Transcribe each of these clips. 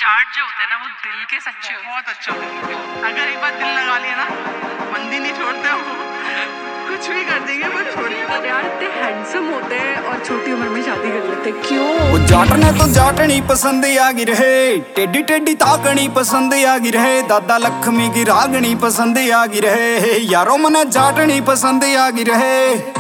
जाट जो होते हैं ना वो दिल के सच्चे होते हैं। बहुत अच्छे होते हैं। अगर एक बार दिल लगा लिया ना मंदी नहीं छोड़ते वो, कुछ भी कर देंगे वो छोड़ेंगे। यार इतने हैंडसम होते हैं और छोटी उम्र में शादी कर लेते हैं, क्यों? वो जाटने तो जाटनी पसंद आगी रहे, टेडी टेडी ताकनी पसंद आगी रहे, दादा लक्ष्मी की रागनी पसंद आगी रहे, यारो मने जाटनी पसंद आगी रहे।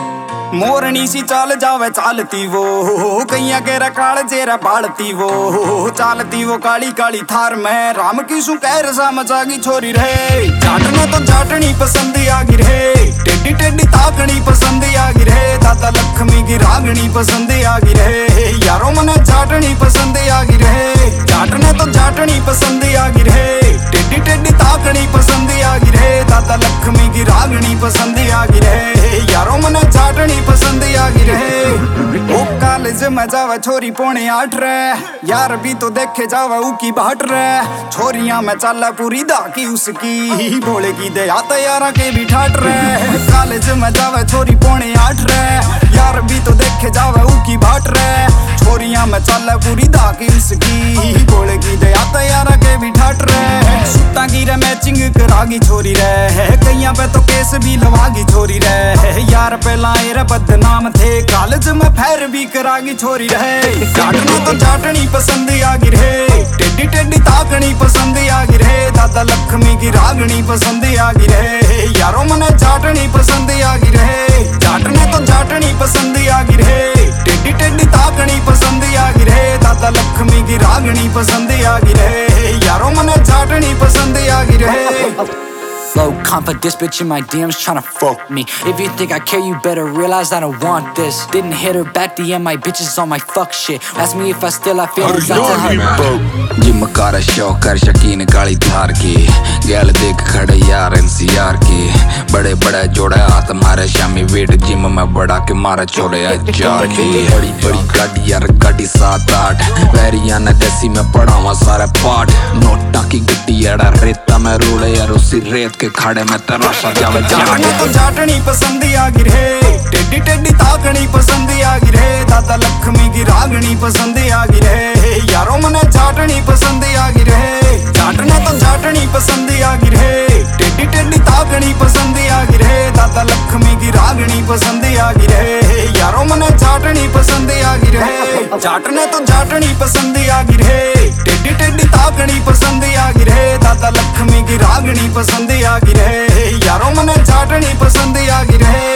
मोरनी सी चाल जावे चालती वो, कैया के काल चेहरा बालती वो, चालती वो काली काली थार में राम की सु कैर सा मचागी छोरी रहे। जाटने तो जाटनी पसंद आगी रहे, टेडी टेडी ताकनी पसंद आगी रहे, दादा लक्ष्मी की रागनी पसंद आगी रहे, यारो मने जाटनी पसंद आगी रहे। जाटने तो जाटनी पसंद आगी रहे, टेडी टेडी ताकनी पसंद आगी रहे, दादा लक्ष्मी की रागनी पसंद आगी रहे, यारो मने जाटनी पसंद आगी रहे। ओ कॉलेज में जावे छोरी पौने 8 रे, यार भी तो देखे जावे उकी बाट रे, छोरियां में चाला पूरी दाकी उसकी, बोले की दे आता यारा के भी ठाट रे। कॉलेज में जावे छोरी पौने 8 रे, यार भी तो देखे जावे उकी बाट रे, छोरियां में चाला पूरी दाकी उसकी, बोले की दे आता यारा के भी ठाट रे। सुता की रे मैचिंग करागी छोरी रे, कईया पे तो केस भी लवागी छोरी रे, यार पहला रे बदनाम थे, कॉलेज में फैर भी करागी छोरी रहे। जाटना तो जाटनी पसंद आगी रहे, टेडी टेडी ताकनी पसंद आगी रहे, दादा लक्ष्मी की रागनी पसंद आगी रहे, यारो मने जाटनी पसंद आगी रहे। जाटने तो जाटनी पसंद आगी रहे, टेडी टेडी ताकनी पसंद आगी रहे, दादा लक्ष्मी की रागनी पसंद आगी रहे, यारो मने जाटनी पसंद आगी रहे। Low confidence bitch in my DMs tryna fuck me. If you think I care, you better realize I don't want this. Didn't hit her back, DM my bitches on my fuck shit. Ask me if I still have feelings, I tell her gym कर शौक कर शकीन काली थार की, गैल देख खड़े यार NCR की, बड़े बड़े जोड़े हाथ मारे शामी वेट जिम में बढ़ा के मारे छोड़े अचार की। बड़ी बड़ी गाड़ी यार गाड़ी 7-8, वेरिया ने देसी में पड़ा हुआ सारे पाठ, नोटा की गिट्टी यार रेता में रोड़े यार उसी रेत के खाड़े में तराशा जावे। जाटने तो जाटनी पसंद आगी रहे, टेडी टेडी ताकनी पसंद आगी रहे, दादा लक्ष्मी की रागनी पसंद आगी रहे, यारो मने जाटनी पसंद आगी रहे। जाटने तो जाटनी पसंद आगी रहे, टेडी टेडी ताकनी पसंद आगी रहे, दादा लक्ष्मी की रागनी पसंद आगी रहे, यारो मने जाटनी पसंद आगी रहे। जाटने तो जाटनी पसंद आगी रहे, टेडी टेडी ताकनी पसंद आगी रहे, दादा लक्ष्मी की रागनी पसंद आगी रहे, यारो मने जाटनी पसंद आगी रहे।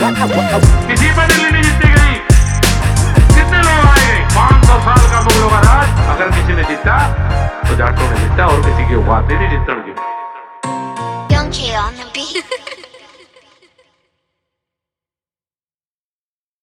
किसी पर दिल्ली नहीं जीती गई, कितने लोग आए? 500 साल का मुगलों का राज, अगर किसी ने जीता तो जाटों ने जीता, और किसी की औकात नहीं जीतने की। Young K on the beat.